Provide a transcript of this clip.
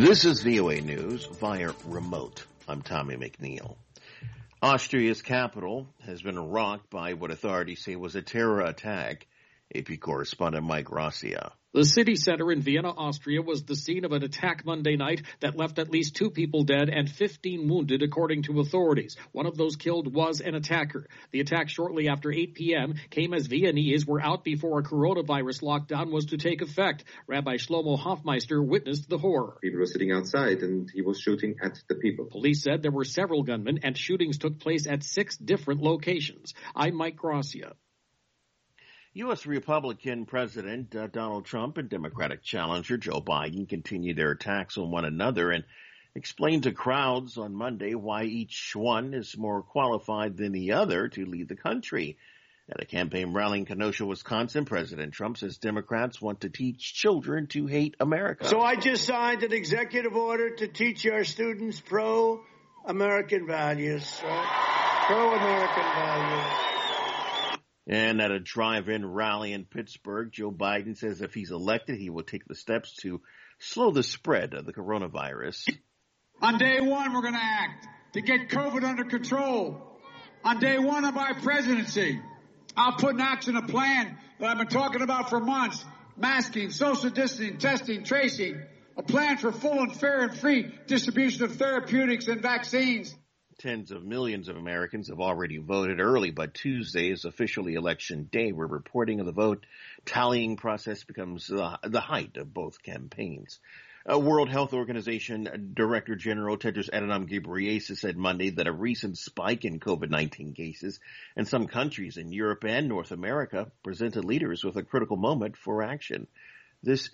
This is VOA News via remote. I'm Tommy McNeil. Austria's capital has been rocked by what authorities say was a terror attack. AP correspondent Mike Gracia. The city center in Vienna, Austria, was the scene of an attack Monday night that left at least 2 people dead and 15 wounded, according to authorities. One of those killed was an attacker. The attack shortly after 8 p.m. came as Viennese were out before a coronavirus lockdown was to take effect. Rabbi Shlomo Hofmeister witnessed the horror. People were sitting outside and he was shooting at the people. Police said there were several gunmen and shootings took place at 6 different locations. I'm Mike Gracia. U.S. Republican President Donald Trump and Democratic challenger Joe Biden continue their attacks on one another and explained to crowds on Monday why each one is more qualified than the other to lead the country. At a campaign rally in Kenosha, Wisconsin, President Trump says Democrats want to teach children to hate America. So I just signed an executive order to teach our students pro-American values, pro-American values. And at a drive-in rally in Pittsburgh, Joe Biden says if he's elected, he will take the steps to slow the spread of the coronavirus. On day one, we're going to act to get COVID under control. On day one of my presidency, I'll put in action a plan that I've been talking about for months. Masking, social distancing, testing, tracing. A plan for full and fair and free distribution of therapeutics and vaccines. Tens of millions of Americans have already voted early, but Tuesday is officially election day, where reporting of the vote tallying process becomes the height of both campaigns. World Health Organization Director General Tedros Adhanom Ghebreyesus said Monday that a recent spike in COVID-19 cases in some countries in Europe and North America presented leaders with a critical moment for action. This